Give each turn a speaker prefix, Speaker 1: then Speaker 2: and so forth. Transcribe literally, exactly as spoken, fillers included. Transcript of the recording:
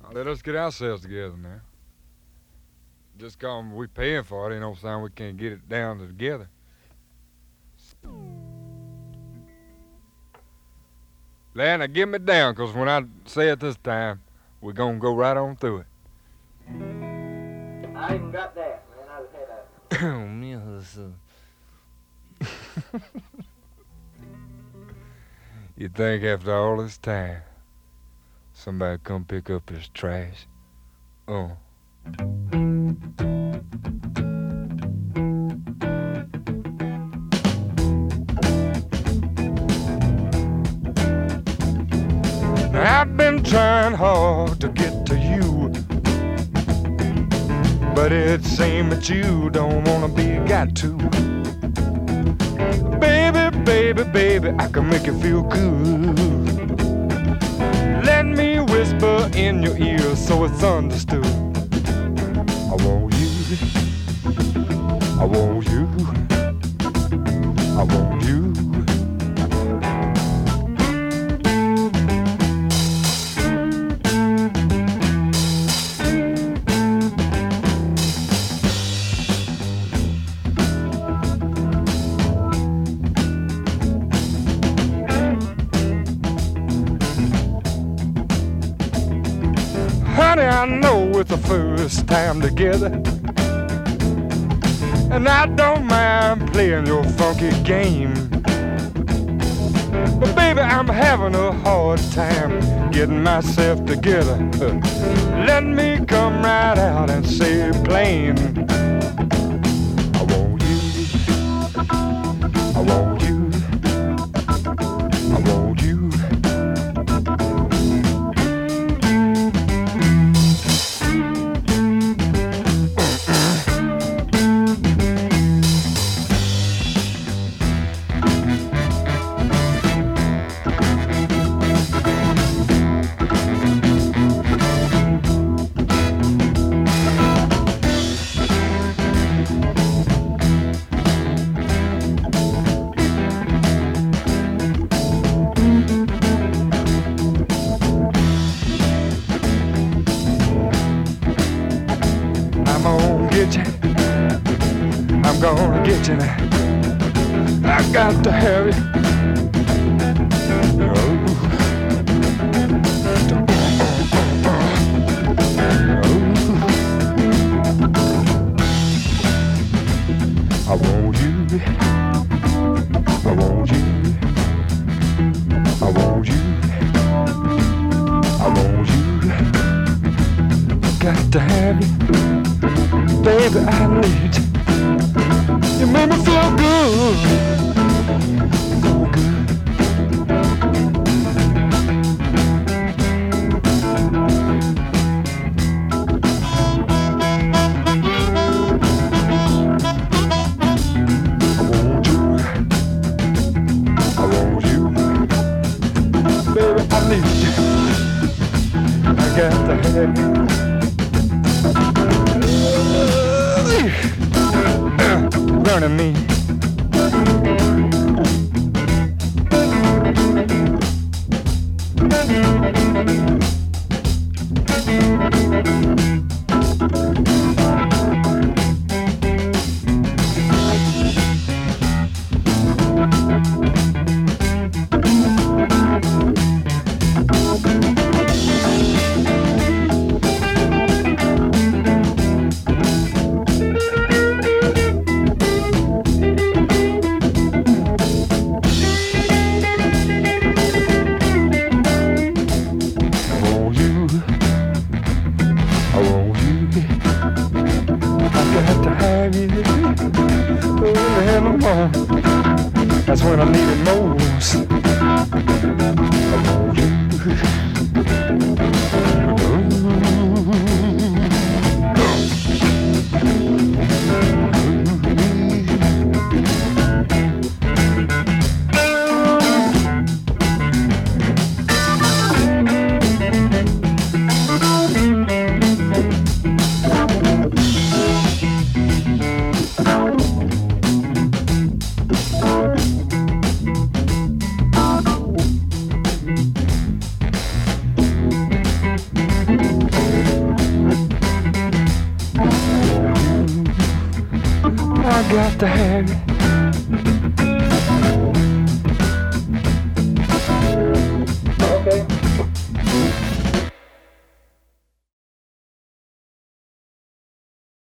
Speaker 1: Let us get ourselves together now. Just cause we paying for it, ain't no sign we can't get it down together. Lad, now get me down, cause when I say it this time, we're gonna go right on through it.
Speaker 2: I even got that, man. I had a...
Speaker 3: Oh, meu Deus.
Speaker 1: You think after all this time, somebody come pick up his trash? Oh. Now, I've been trying hard to get to you, but it seems that you don't wanna be got to. Baby, baby, baby, I can make you feel good. Let me whisper in your ear so it's understood. I want you, I want you, I want you. Honey, I know it's the first time together, and I don't mind playing your funky game. But baby, I'm having a hard time getting myself together. Uh, let me come right out and say it plain. I want you, I want you, I want you. I'm gonna get you now. I got to hurry. Oh. Oh. I want you. I want you. I want you. I want you. Got to have you. Baby, I need you. You make me feel good, feel good. I want you, I want you, baby, I need you. I got to have you. Burning me. I got to have it.